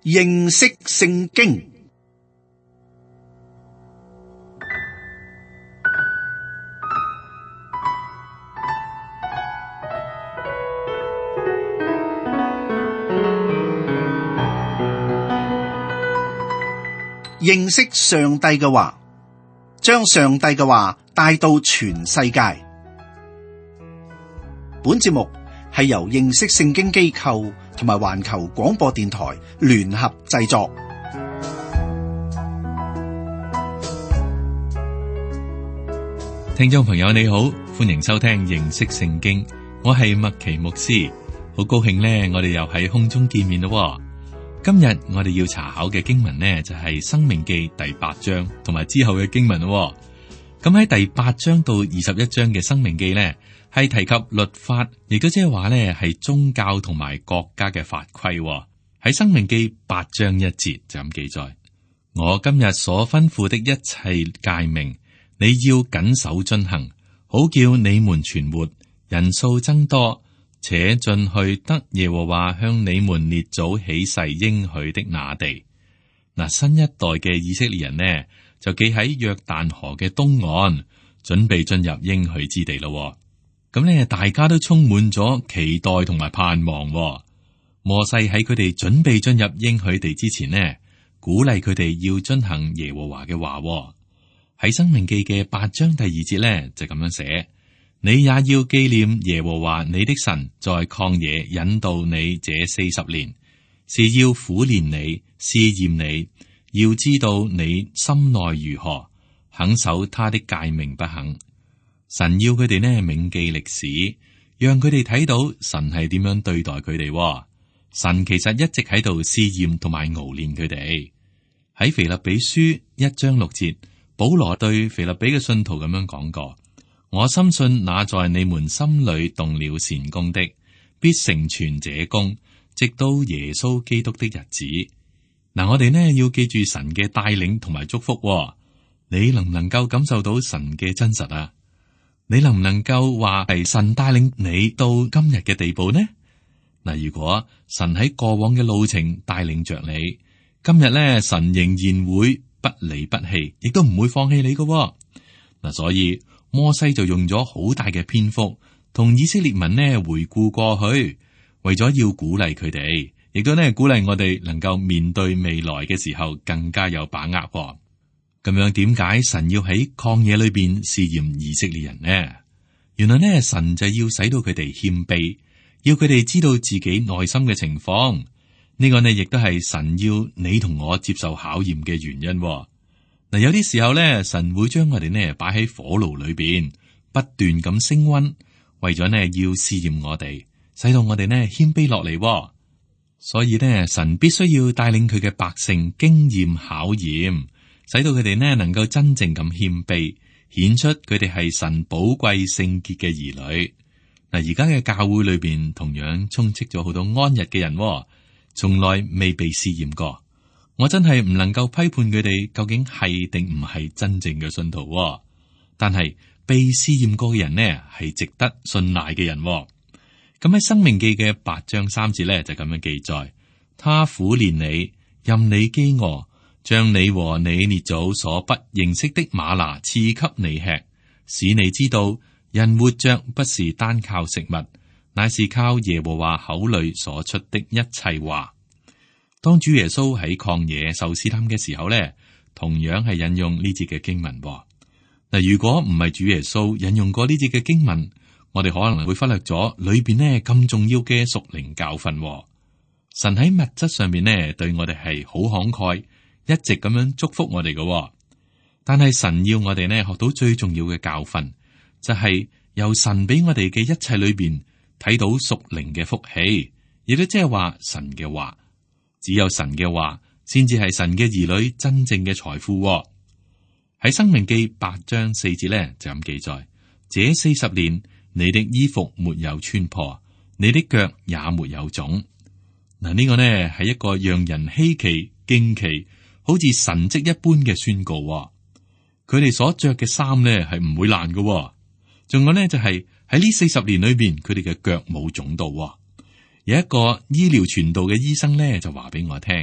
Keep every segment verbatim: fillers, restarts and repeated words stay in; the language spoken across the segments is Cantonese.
認識聖經。認識上帝嘅話，將上帝嘅話帶到全世界。本節目係由認識聖經機構同埋環球廣播電台聯合製作。 聽眾朋友你好，歡迎收聽認識聖經，我係麥奇牧師，好高興呢，我哋又喺空中見面咯。今日我哋要查考嘅經文呢，就係、是《申命記》第八章同埋之後嘅經文咯。咁喺第八章到二十一章嘅《申命記》呢，係提及律法，亦都即係話呢係宗教同埋國家嘅法規。喺《申命記》八章一節就咁記載：我今日所吩咐的一切誡命，你要謹守遵行，好叫你們存活，人數增多。且進去得耶和華向你們列祖起誓應許的那地。嗱，新一代嘅以色列人呢，就記喺約旦河嘅東岸，準備進入應許之地咯。咁呢，大家都充滿咗期待同埋盼望。摩西喺佢哋準備進入應許地之前呢，鼓勵佢哋要遵行耶和華嘅話。喺申命記嘅八章第二節呢，就咁樣寫。你也要紀念耶和華你的神在曠野引導你這四十年，是要苦練你、試驗你，要知道你心內如何，肯守他的誡命不肯。神要佢哋呢銘記歷史，讓佢哋睇到神係點樣對待佢哋。神其實一直喺度試驗同埋熬練佢哋。喺腓立比書一章六節，保羅對腓立比嘅信徒咁樣講過。我深信那在你們心裏動了善工的，必成全這工，直到耶穌基督的日子。嗱，我哋呢要記住神嘅帶領同埋祝福。你能唔能夠感受到神嘅真實啊？你能唔能夠話係神帶領你到今日嘅地步呢？嗱，如果神喺過往嘅路程帶領着你，今日呢，神仍然會不離不棄，亦都唔會放棄你㗎。嗱，所以。摩西就用咗好大嘅篇幅，同以色列民呢回顧過去，為咗要鼓勵佢哋，亦都呢鼓勵我哋能夠面對未來嘅時候更加有把握。咁樣點解神要喺曠野裏邊試驗以色列人呢？原來呢神就要使到佢哋謙卑，要佢哋知道自己內心嘅情況。呢個呢亦都係神要你同我接受考驗嘅原因。嗱，有啲時候咧，神會將我哋呢擺喺火爐裏邊，不斷咁升溫，為咗呢要試驗我哋，使到我哋呢謙卑落嚟。所以呢，神必須要帶領佢嘅百姓經驗考驗，使到佢哋呢能夠真正咁謙卑，顯出佢哋係神寶貴聖潔嘅兒女。嗱，而家嘅教會裏邊同樣充斥咗好多安逸嘅人，從來未被試驗過。我真係唔能夠批判佢哋究竟係定唔係真正嘅信徒，但係被試驗過嘅人呢係值得信賴嘅人。咁喺《申命記》嘅八章三節咧就咁樣記載：他苦練你，任你飢餓，將你和你列祖所不認識的嗎哪賜給你吃，使你知道人活着不是單靠食物，乃是靠耶和華口裏所出的一切話。當主耶穌喺曠野受試探嘅時候咧，同樣係引用呢節嘅經文。嗱，如果唔係主耶穌引用過呢節嘅經文，我哋可能會忽略咗裏邊呢咁重要嘅屬靈教訓。神喺物質上面呢對我哋係好慷慨，一直咁樣祝福我哋嘅。但係神要我哋呢學到最重要嘅教訓，就係由神俾我哋嘅一切裏邊睇到屬靈嘅福氣，亦都即係話神嘅話。只有神嘅話，先至係神嘅兒女真正嘅財富。喺《申命記》八章四節咧，就咁記載：這四十年，你的衣服沒有穿破，你的腳也沒有腫。嗱，呢個呢係一個讓人稀奇、驚奇，好似神蹟一般嘅宣告。佢哋所着嘅衫呢係唔會爛嘅。仲有呢就係喺呢四十年裏邊，佢哋嘅腳冇腫到。有一個醫療傳道嘅醫生咧就話俾我聽，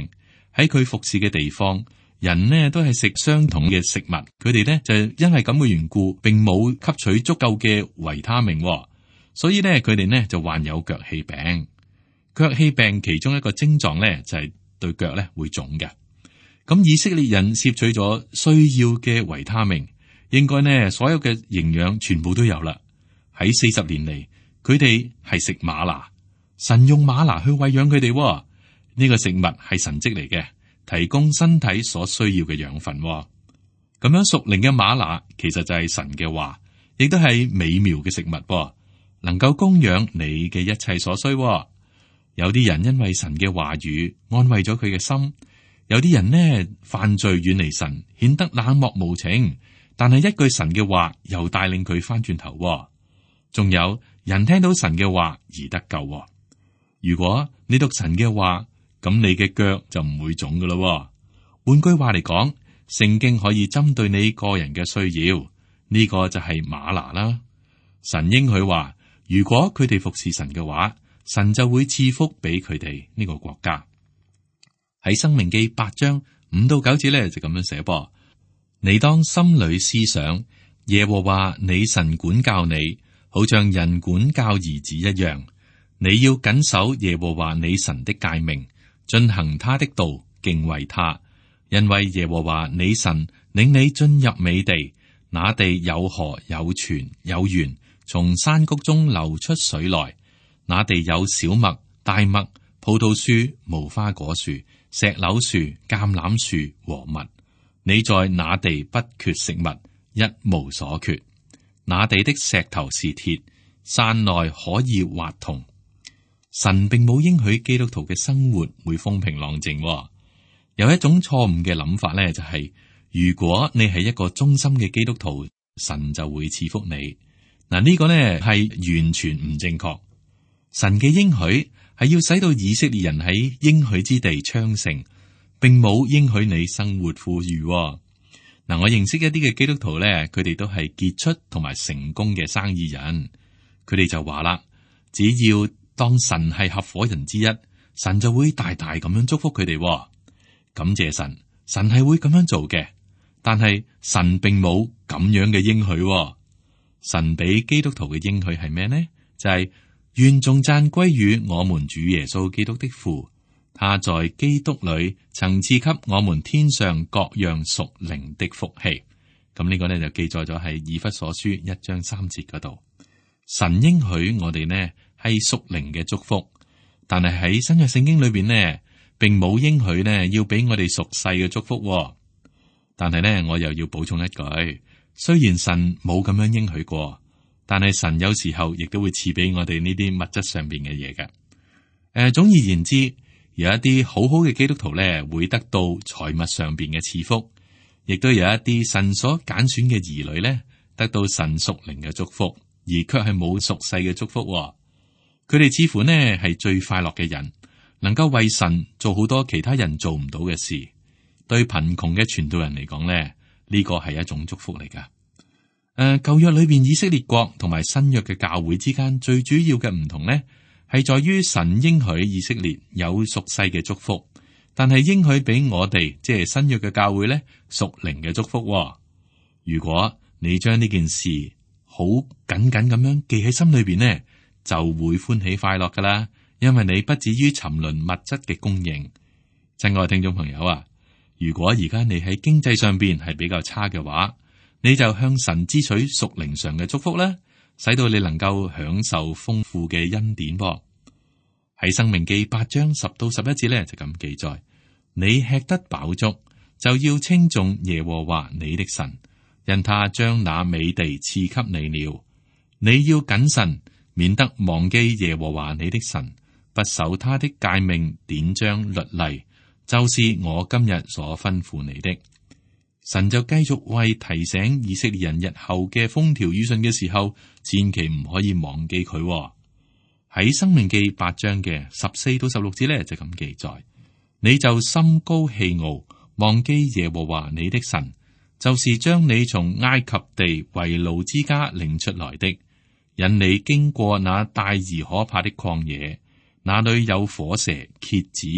喺佢服侍嘅地方，人呢都係食相同嘅食物，佢哋呢就因為咁嘅緣故，並冇吸取足夠嘅維他命，所以呢佢哋呢就患有腳氣病。腳氣病其中一個症狀呢就係對腳呢會腫嘅。咁以色列人攝取咗需要嘅維他命，應該呢所有嘅營養全部都有啦。喺四十年嚟，佢哋係食嗎哪，神用嗎哪去餵養佢哋。呢個食物係神蹟嚟嘅，提供身體所需要嘅養分。咁樣屬靈嘅嗎哪其實就係神嘅話，亦都係美妙嘅食物，能夠供養你嘅一切所需。有啲人因為神嘅話語安慰咗佢嘅心，有啲人呢犯罪遠離神，顯得冷漠無情，但係一句神嘅話又帶領佢翻轉頭。仲有人聽到神嘅話而得救。如果你讀神嘅話，咁你嘅腳就唔會腫噶咯。換句話嚟講，聖經可以針對你個人嘅需要，呢、這個就係嗎哪啦。神應許話，如果佢哋服侍神嘅話，神就會賜福俾佢哋呢個國家。喺申命記八章五到九節咧就咁樣寫噃：你當心裏思想，耶和華你神管教你，好像人管教兒子一樣。你要謹守耶和華你神的誡命，遵行他的道，敬畏他。因為耶和華你神領你進入美地，那地有河有泉有源，從山谷中流出水來。那地有小麥、大麥、葡萄樹、無花果樹、石榴樹、橄欖樹和蜜。你在那地不缺食物，一無所缺。那地的石頭是鐵，山內可以挖銅。神並冇應許基督徒嘅生活會風平浪靜。有一種錯誤嘅諗法咧，就係、是、如果你係一個忠心嘅基督徒，神就會賜福你。嗱，呢個呢係完全唔正確。神嘅應許係要使到以色列人喺應許之地昌盛，並冇應許你生活富裕。嗱，我認識一啲嘅基督徒咧，佢哋都係傑出同埋成功嘅生意人。佢哋就話啦，只要當神係合夥人之一，神就會大大咁樣祝福佢哋。感謝神，神係會咁樣做嘅。但係神並冇咁樣嘅應許。神俾基督徒嘅應許係咩呢？就係、是、願頌讚歸於我們主耶穌基督的父，他在基督裏曾賜給我們天上各樣屬靈的福氣。咁呢個呢，就記載咗喺以弗所書一章三節嗰度。神應許我哋呢係屬靈嘅祝福，但係喺新約聖經裏邊呢，並冇應許呢要俾我哋屬世嘅祝福。但係呢，我又要補充一句，雖然神冇咁樣應許過，但係神有時候亦都會賜俾我哋呢啲物質上邊嘅嘢嘅。誒、呃，總而言之，有一啲好好嘅基督徒咧，會得到財物上邊嘅賜福，亦都有一啲神所揀選嘅兒女咧，得到神屬靈嘅祝福，而卻係冇屬世嘅祝福。佢哋似乎呢係最快樂嘅人，能夠為神做好多其他人做唔到嘅事。對貧窮嘅傳道人嚟講咧，呢個係一種祝福嚟噶。誒、呃，舊約裏邊以色列國同埋新約嘅教會之間最主要嘅唔同呢，係在於神應許以色列有屬世嘅祝福，但係應許俾我哋即係新約嘅教會咧屬靈嘅祝福。如果你將呢件事好緊緊咁樣記喺心裏邊呢，就會歡喜快樂噶啦，因為你不至於沉淪物質嘅供應。親愛嘅聽眾朋友啊，如果而家你喺經濟上邊係比較差嘅話，你就向神支取屬靈上嘅祝福啦，使到你能夠享受豐富嘅恩典。噃喺申命記八章十到十一節咧就咁記載：你吃得飽足，就要稱頌耶和華你的神，因他將那美地賜給你了。你要謹慎，免得忘記耶和華你的神，不守他的誡命典章律例，就是我今日所吩咐你的。神就繼續為提醒以色列人日後嘅風調雨順嘅時候，千祈唔可以忘記佢。喺申命記八章嘅十四到十六節咧就咁記載：你就心高氣傲，忘記耶和華你的神，就是將你從埃及地為奴之家領出來的，引你經過那大而可怕的曠野，那裏有火蛇、蠍子、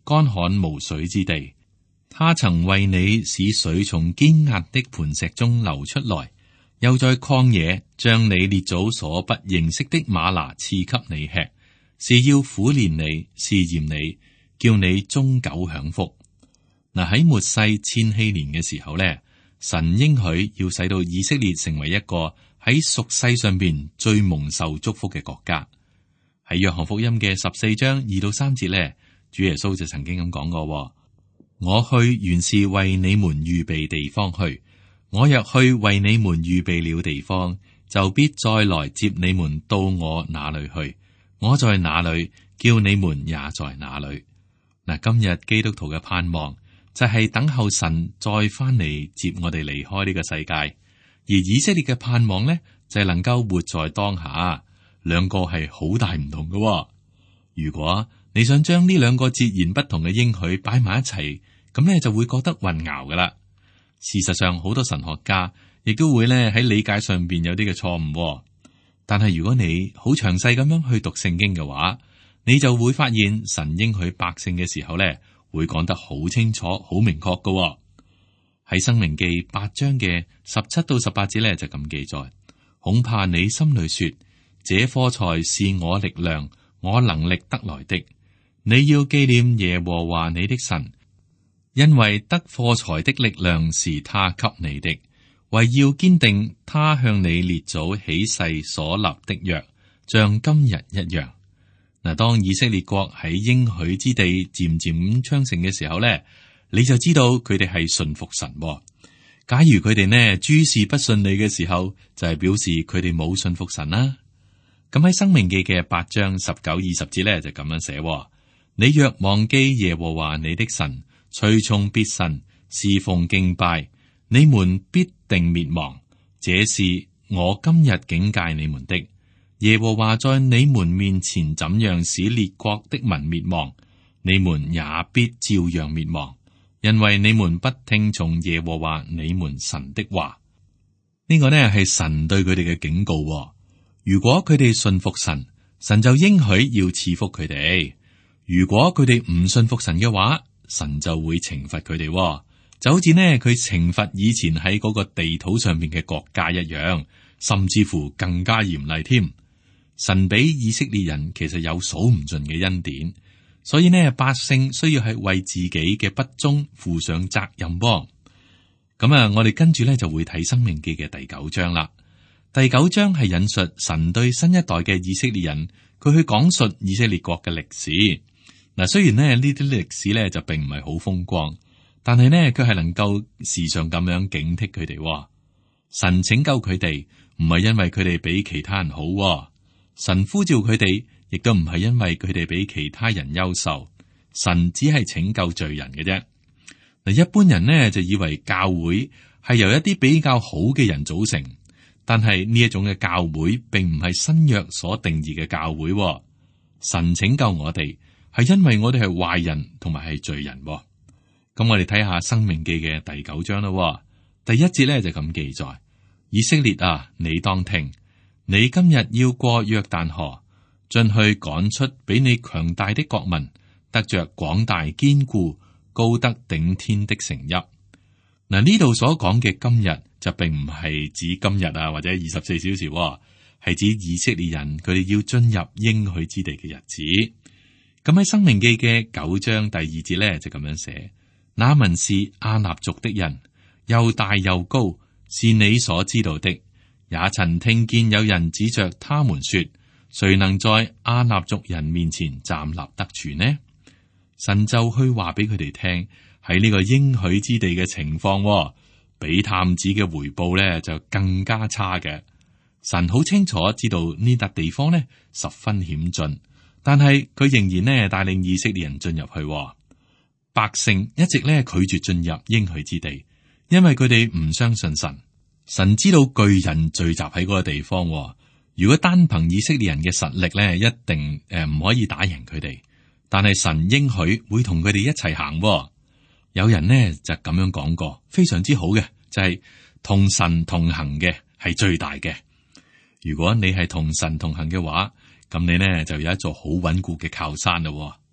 乾旱無水之地。他曾為你使水從堅壓的磐石中流出來，又在曠野將你列祖所不認識的嗎哪賜給你吃，是要苦練你，試驗你，叫你終久享福。嗱，喺末世千禧年嘅時候咧，神應許要使到以色列成為一個喺屬世上邊最蒙受祝福嘅國家。喺約翰福音嘅十四章二到三節咧，主耶穌就曾經咁講過：我去原是為你們預備地方去，我若去為你們預備了地方，就必再來接你們到我那裏去。我在哪裏，叫你們也在哪裏。嗱，今日基督徒嘅盼望就係等候神再翻嚟接我哋離開呢個世界，而以色列嘅盼望呢，就係能夠活在當下。兩個係好大唔同嘅。如果你想將呢兩個截然不同嘅應許擺埋一齊，咁咧就會覺得混淆噶啦。事實上，好多神學家亦都會咧喺理解上邊有啲嘅錯誤。但係如果你好詳細咁樣去讀聖經嘅話，你就會發現神應許百姓嘅時候咧，會講得好清楚、好明確噶。喺申命記八章嘅十七到十八節咧就咁記載：恐怕你心裏說，這貨財是我力量、我能力得來的。你要紀念耶和華你的神，因為得貨財的力量是他給你的，為要堅定他向你列祖起誓所立的約，像今日一樣。嗱，當以色列國喺應許之地漸漸咁昌盛嘅時候咧，你就知道佢哋係信服神。假如佢哋呢諸事不順利嘅時候，就係、是、表示佢哋冇信服神啦。咁喺申命記嘅八章十九、二十節咧就咁樣寫：你若忘記耶和華你的神，隨從別神，侍奉敬拜，你們必定滅亡。這是我今日警戒你們的。耶和華在你們面前怎樣使列國的民滅亡，你們也必照樣滅亡，因為你們不聽從耶和華你們神的話。呢、這個呢係神對佢哋嘅警告。如果佢哋信服神，神就應許要賜福佢哋；如果佢哋唔信服神嘅話，神就會懲罰佢哋。就好似呢佢懲罰以前喺嗰個地土上面嘅國家一樣，甚至乎更加嚴厲添。神俾以色列人其實有數唔盡嘅恩典，所以呢百姓需要係為自己嘅不忠負上責任。噃，咁啊，我哋跟住呢就會睇申命記嘅第九章啦。第九章係引述神對新一代嘅以色列人，佢去講述以色列國嘅歷史。嗱，雖然呢呢啲歷史呢就並唔係好風光，但係呢佢係能夠時常咁樣警惕佢哋。神拯救佢哋唔係因為佢哋比其他人好。神呼召佢哋，亦都唔係因為佢哋比其他人優秀，神只係拯救罪人嘅啫。嗱，一般人呢就以為教會係由一啲比較好嘅人組成，但係呢一種嘅教會並唔係新約所定義嘅教會。神拯救我哋係因為我哋係壞人同埋係罪人。咁我哋睇下《申命記》嘅第九章啦。第一節咧就咁記載：以色列啊，你當聽。你今日要過約旦河，進去趕出比你強大的國民，得着廣大堅固、高得頂天的城邑。嗱，呢度所講嘅今日就並唔係指今日啊，或者二十四小時，係指以色列人佢哋要進入應許之地嘅日子。咁喺申命記嘅九章第二節咧就咁樣寫：那民是亞納族的人，又大又高，是你所知道的。也曾聽見有人指着他們說：誰能在亞納族人面前站立得住呢？神就去話俾佢哋聽喺呢個應許之地嘅情況，比探子嘅回報咧就更加差嘅。神好清楚知道呢笪地方咧十分險峻，但係佢仍然咧帶領以色列人進入去。百姓一直咧拒絕進入應許之地，因為佢哋唔相信神。神知道巨人聚集喺嗰個地方，如果單憑以色列人嘅實力咧，一定誒唔可以打贏佢哋。但係神應許會同佢哋一齊行。有人呢就咁樣講過，非常之好嘅，就係同神同行嘅係最大嘅。如果你係同神同行嘅話，咁你呢就有一座好穩固嘅靠山咯。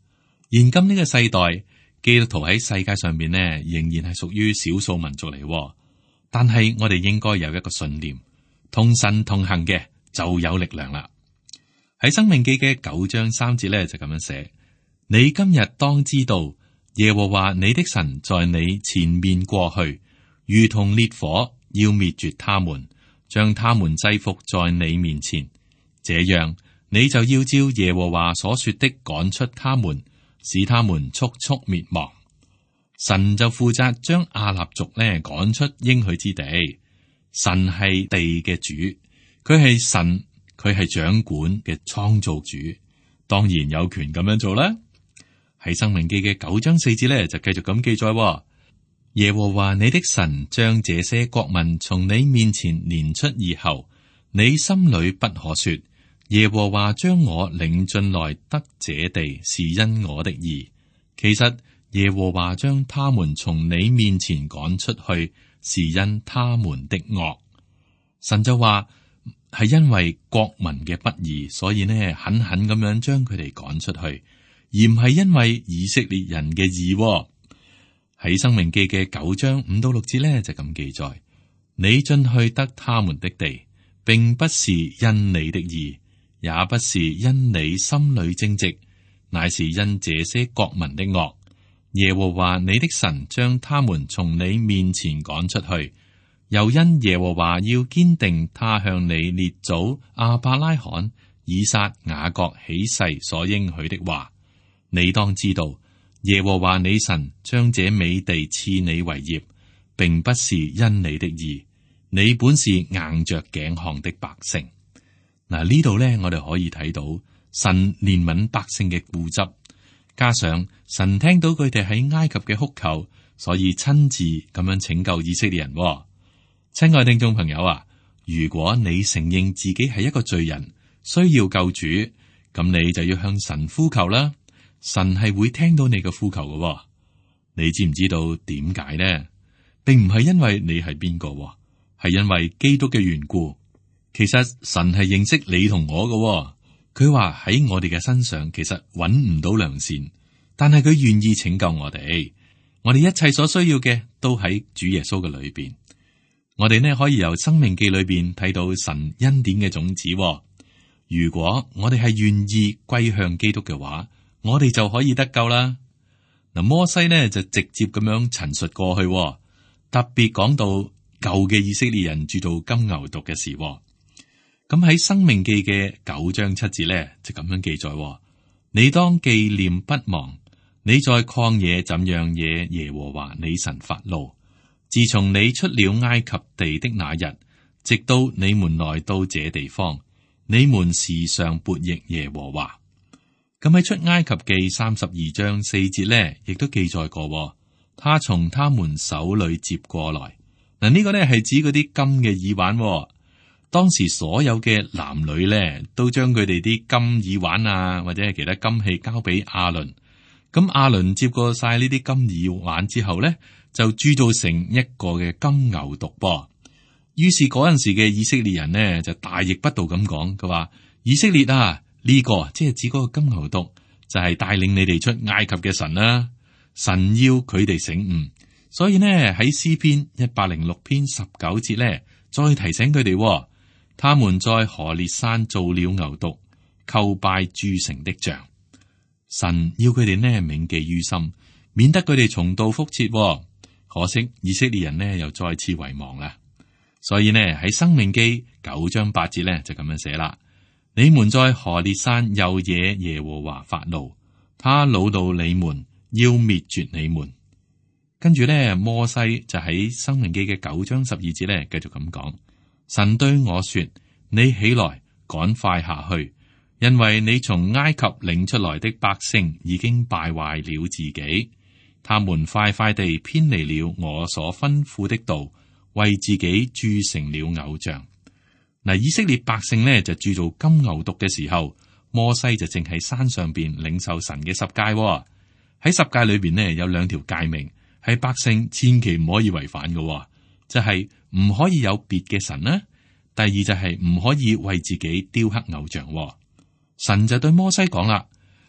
現今呢個世代，基督徒喺世界上面呢，仍然係屬於少數民族嚟。但係我哋應該有一個信念，同神同行嘅就有力量啦。喺申命記嘅九章三節咧就咁樣寫：你今日當知道，耶和華你的神在你前面過去，如同烈火，要滅絕他們，將他們制服在你面前。這樣，你就要照耶和華所說的趕出他們，使他們速速滅亡。神就負責將亞納族咧趕出應許之地。神係地嘅主，佢係神，佢係掌管嘅創造主，當然有權咁樣做啦。喺申命記嘅九章四節咧就繼續咁記載：耶和華你的神將這些國民從你面前攆出以後，你心裏不可說，耶和華將我領進來得這地是因我的義。其實耶和華將他們從你面前趕出去，是因他們的惡。神就話係因為國民嘅不義，所以呢狠狠咁樣將佢哋趕出去，而唔係因為以色列人嘅義。喺申命記嘅九章五到六節呢，就咁記載：你進去得他們的地，並不是因你的義，也不是因你心裏正直，乃是因這些國民的惡。耶和華你的神將他們從你面前趕出去，又因耶和華要堅定他向你列祖亞伯拉罕、以撒、雅各起誓所應許的話，你當知道，耶和華你神將這美地賜你為業，並不是因你的義，你本是硬着頸項的百姓。嗱，呢度咧，我哋可以睇到神憐憫百姓嘅固執。加上神聽到佢哋喺埃及嘅哭求，所以親自咁樣拯救以色列人。親愛聽眾朋友啊，如果你承認自己係一個罪人，需要救主，咁你就要向神呼求啦。神係會聽到你嘅呼求嘅。你知唔知道點解呢？並唔係因為你係邊個，係因為基督嘅緣故。其實神係認識你同我嘅。佢話喺我哋嘅身上，其實揾唔到良善，但係佢願意拯救我哋。我哋一切所需要嘅都喺主耶穌嘅裏邊。我哋呢可以由申命記裏邊睇到神恩典嘅種子。如果我哋係願意歸向基督嘅話，我哋就可以得救啦。嗱，摩西呢就直接咁樣陳述過去，特別講到舊嘅以色列人鑄造金牛犢嘅事。咁喺《申命記》嘅九章七節咧，就咁樣記載：你當紀念不忘，你在曠野怎樣惹耶和華你神發怒。自從你出了埃及地的那日，直到你們來到這地方，你們時常悖逆耶和華。咁喺出埃及記三十二章四節咧，亦都記載過，他從他們手裏接過來。嗱，呢個咧係指嗰啲金嘅耳環。當時所有嘅男女咧，都將佢哋啲金耳環啊，或者係其他金器交俾亞倫。咁亞倫接過晒呢啲金耳環之後咧，就鑄造成一個嘅金牛犢噃。於是嗰陣時嘅以色列人呢，就大逆不道咁講，佢話以色列啊，呢、這個即係指嗰個金牛犢，就係帶領你哋出埃及嘅神啦、啊。神要佢哋醒悟，所以呢喺詩篇一百零六篇十九節咧，再提醒佢哋。他們在何烈山做了牛犢，叩拜鑄成的像。神要佢哋呢銘記於心，免得佢哋重蹈覆轍。可惜以色列人呢又再次遺忘啦。所以呢喺申命記九章八節呢就咁樣寫啦：你們在何烈山又惹耶和華發怒，他惱怒你們，要滅絕你們。跟住呢摩西就喺申命記嘅九章十二節呢繼續咁講。神對我說：你起來，趕快下去，因為你從埃及領出來的百姓已經敗壞了自己，他們快快地偏離了我所吩咐的道，為自己鑄成了偶像。嗱，以色列百姓呢就鑄造金牛犢嘅時候，摩西就正喺山上邊領受神嘅十誡。喺十誡裏邊呢有兩條誡命，係百姓千祈唔可以違反嘅，就係、是。唔可以有別嘅神啦。第二就係唔可以為自己雕刻偶像。神就對摩西講啦：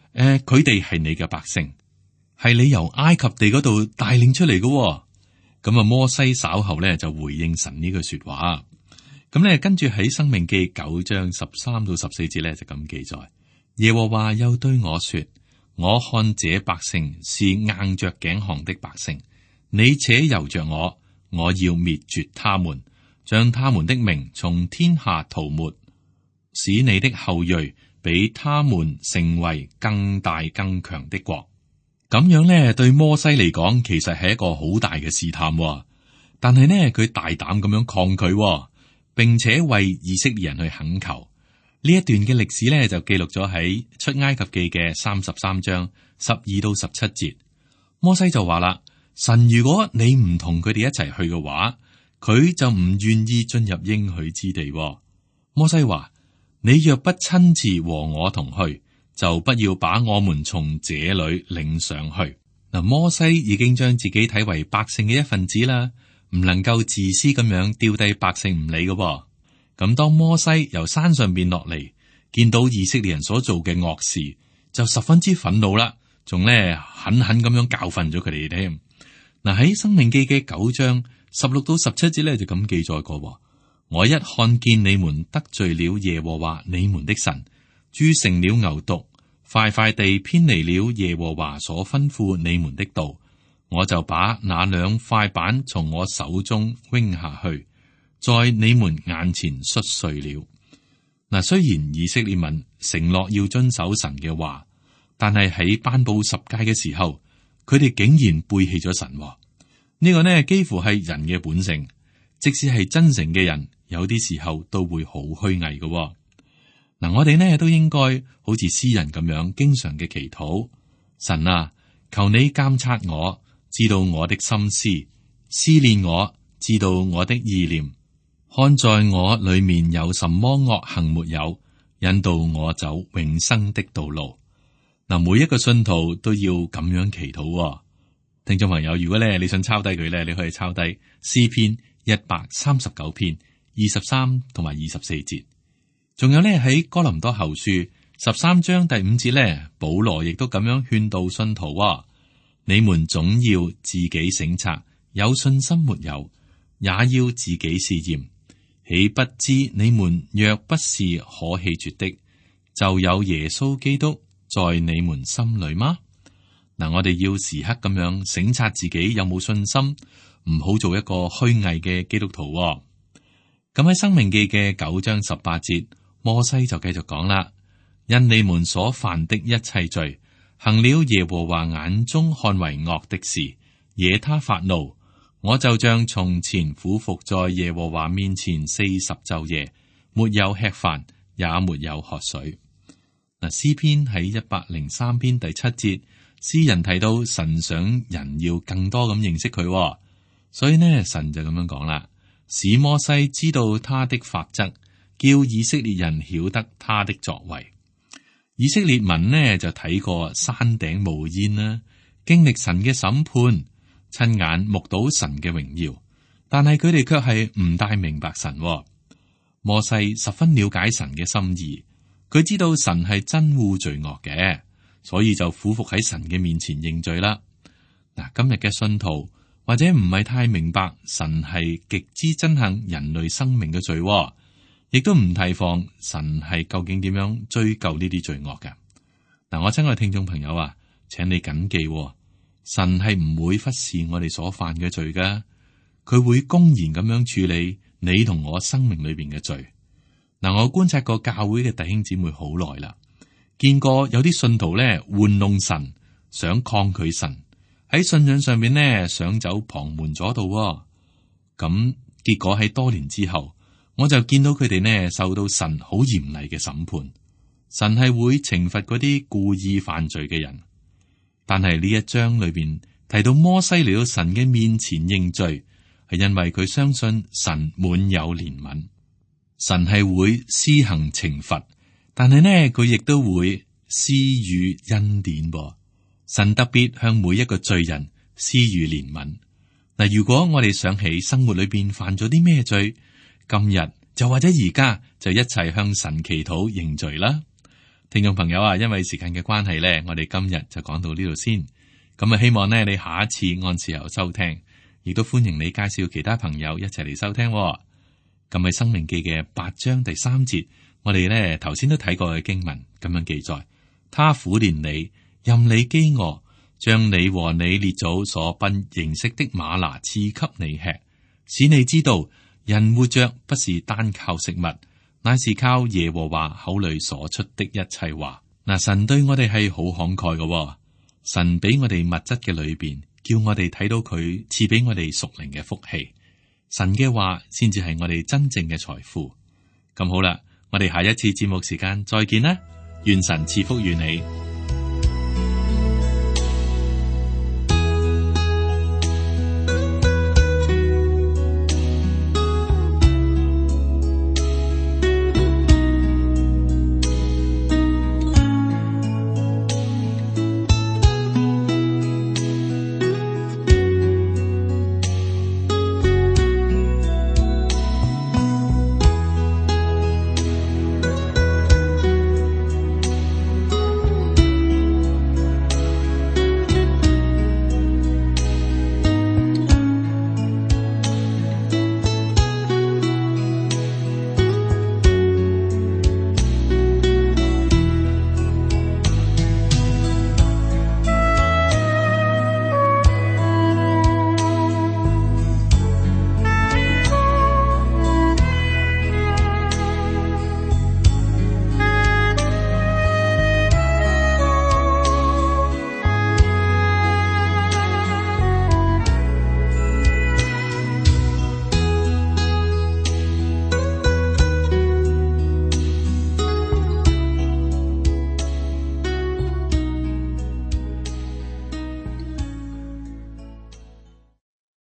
誒，佢哋係你嘅百姓，係你由埃及地嗰度帶領出嚟嘅、哦。咁啊，摩西稍後咧就回應神呢句說話。咁咧跟住喺申命記九章十三到十四節咧就咁記載：耶和華又對我說，我看這百姓是硬着頸項的百姓，你且由着我，我要滅絕他們，將他們的名從天下塗抹，使你的後裔比他們成為更大更強的國。咁樣咧，對摩西嚟講，其實係一個好大嘅試探、哦。但係呢，佢大膽咁樣抗拒、哦，並且為以色列人去懇求。呢一段嘅歷史咧，就記錄咗喺出埃及記嘅三十三章十二到十七節。摩西就話啦：神，如果你唔同佢哋一齊去嘅話，佢就唔願意進入應許之地、哦。摩西話：你若不親自和我同去，就不要把我們從這裏領上去。嗱，摩西已經將自己睇為百姓嘅一份子啦，唔能夠自私咁樣丟低百姓唔理嘅。咁當摩西由山上邊落嚟，見到以色列人所做嘅惡事，就十分之憤怒啦，仲咧狠狠咁樣教訓咗佢哋添。嗱，喺申命記嘅九章十六到十七節咧就咁記載過：我一看見你們得罪了耶和華你們的神，鑄成了牛犢，快快地偏離了耶和華所吩咐你們的道，我就把那兩塊板從我手中扔下去，在你們眼前摔碎了。嗱，雖然以色列民承諾要遵守神嘅話，但係喺頒布十誡嘅時候，佢哋竟然背棄咗神。呢個呢，幾乎係人嘅本性，即使係真誠嘅人，有啲時候都會好虛偽嘅。嗱，我哋呢都應該好似詩人咁樣，經常嘅祈禱：神啊，求你監察我，知道我的心思，試煉我，知道我的意念，看在我裏面有什麼惡行沒有，引導我走永生的道路。嗱，每一個信徒都要咁樣祈禱。聽眾朋友，如果咧你想抄低佢咧，你可以抄低詩篇一百三十九篇二十三同埋二十四節。仲有咧喺哥林多後書十三章第五節咧，保羅亦都咁樣勸導信徒：你們總要自己省察，有信心沒有，也要自己試驗。豈不知你們若不是可棄絕的，就有耶穌基督在你們心裏嗎？嗱，我哋要時刻咁樣省察自己有冇信心，唔好做一個虛偽嘅基督徒。咁喺申命記嘅九章十八節。摩西就繼續講啦，因你們所犯的一切罪，行了耶和華眼中看為惡的事，惹他發怒，我就像從前俯伏在耶和華面前四十晝夜，沒有吃飯，也沒有喝水。嗱，詩篇喺一百零三篇第七節，詩人提到神想人要更多咁認識佢，所以呢，神就咁樣講啦，使摩西知道他的法則，叫以色列人曉得他的作為。以色列民呢就睇過山頂冒煙啦，經歷神嘅審判，親眼目睹神嘅榮耀，但係佢哋卻係唔大明白神。摩西十分了解神嘅心意，佢知道神係憎惡罪惡嘅，所以就俯伏喺神嘅面前認罪啦。嗱，今日嘅信徒或者唔係太明白神係極之憎恨人類生命嘅罪。亦都唔提防神係究竟點樣追究呢啲罪惡嘅。嗱，我親愛聽眾朋友啊，請你謹記，神係唔會忽視我哋所犯嘅罪噶，佢會公然咁樣處理你同我生命裏邊嘅罪。嗱，我觀察過教會嘅弟兄姊妹好耐啦，見過有啲信徒咧玩弄神，想抗拒神，喺信仰上面呢想走旁門左道。咁結果喺多年之後，我就見到佢哋呢受到神好嚴厲嘅審判，神係會懲罰嗰啲故意犯罪嘅人。但係呢一章裏邊提到摩西嚟到神嘅面前認罪，係因為佢相信神滿有憐憫，神係會施行懲罰，但係呢佢亦都會施予恩典噃。神特別向每一個罪人施予憐憫。嗱，如果我哋想起生活裏邊犯咗啲咩罪，今日就或者而家就一齊向神祈禱認罪啦。 聽眾朋友啊，因為時間嘅關係呢，我哋今日就講到呢度先。咁啊，希望呢你下一次按時候收聽，亦都歡迎你介紹其他朋友一齊嚟收聽。咁喺《申命記》嘅八章第三節，我哋呢頭先都睇過嘅經文咁樣記載：他苦練你，任你飢餓，將你和你列祖所不認識的嗎哪賜給你吃，使你知道人活着不是單靠食物，乃是靠耶和華口裏所出的一切話。嗱，神對我哋係好慷慨嘅，神俾我哋物質嘅裏邊，叫我哋睇到佢賜俾我哋屬靈嘅福氣。神嘅話先至係我哋真正嘅財富。咁好啦，我哋下一次節目時間再見啦，願神賜福於你。